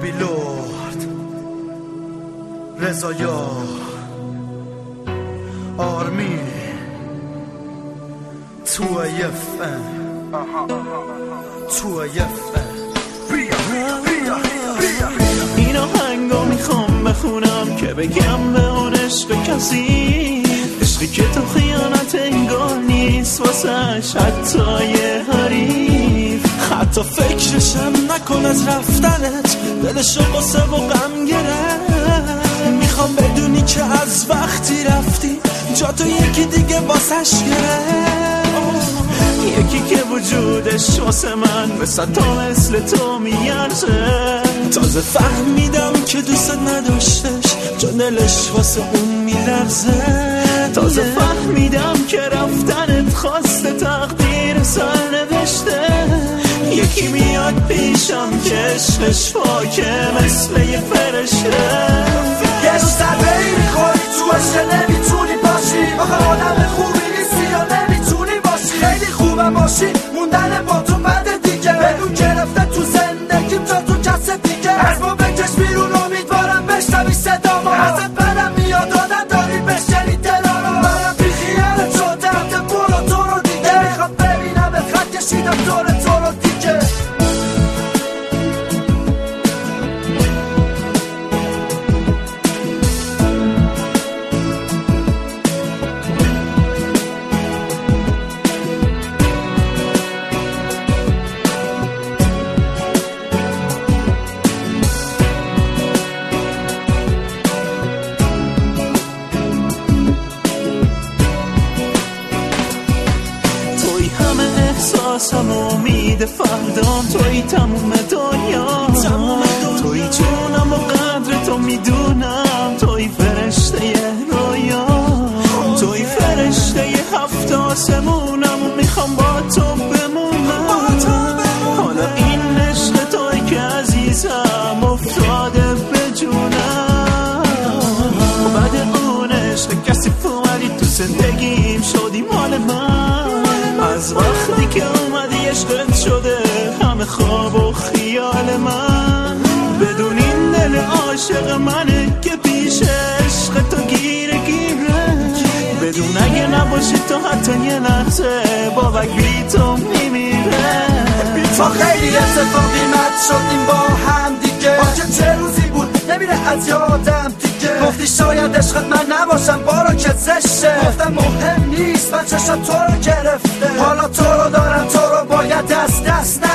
بیبی لورد، رضایا، آرمین، تو یفن این آهنگو میخوام بخونم که بگم به اون عشق کسی، عشقی که تو خیانت انگار نیست واسش حتی یه حریف، حتی فکرشم نکن از رفتنت، دلشو قصه و غم گرفت. میخوام بدونی که از وقتی رفتی جا تو یکی دیگه واسش گرفت، یکی که وجودش واسه من مثل تو مثل تو میارزه. تازه فهمیدم که دوست نداشتش چون دلش واسه اون میلرزه. تازه فهمیدم که رفتنت خواسته تقدیر سر نوشته. یکی میاد پیشم که عشقش پاکه مثل یه فرشته. یه روز ضربه ای میخوری تو عشق نمیتونی باشی، آخه آدم خوبی نیستی یا نمیتونی باشی. خیلی خوبه باشی موندن با تو بعد دیگه، بدون گرفته تو زندگیم جا تو کس دیگه. از ما بکش بیرون امیدوارم بشنوی صدامو، ازت برم میاد آدم داری بشنی دلارو. منم بی خیالت شدم که برو تو رو دیگه، میخواد ببینم به خط کشیدم دور تو رو دیگه. احساسم امید فردام، توی تموم دنیا، توی جونم و قدر تو میدونم، توی فرشته رویا، توی فرشته هفت آسمونم و میخوام با تو بمونم. حالا این عشق توی که عزیزم افتاده به جونم، و بعد اون عشق کسی اومدی تو زندگیم شدی مال من. از وقتی که اومدی عشقت شده همه خواب و خیال من. بدون این دل عاشق منه که پیش عشق تو گیره بدون اگه نباشی تو حتی یه لحظه بابک بی تو میمیره. ما خیلی اتفاقی مد شدیم با هم دیگه، آخه چه روزی بود نمیره از یادم دیگه. گفتی شاید عشقت من نباشم بارا که زشه، گفتم مهم نیست من چشم تو رو گرفته. حالا تو رو دارم تو رو باید دست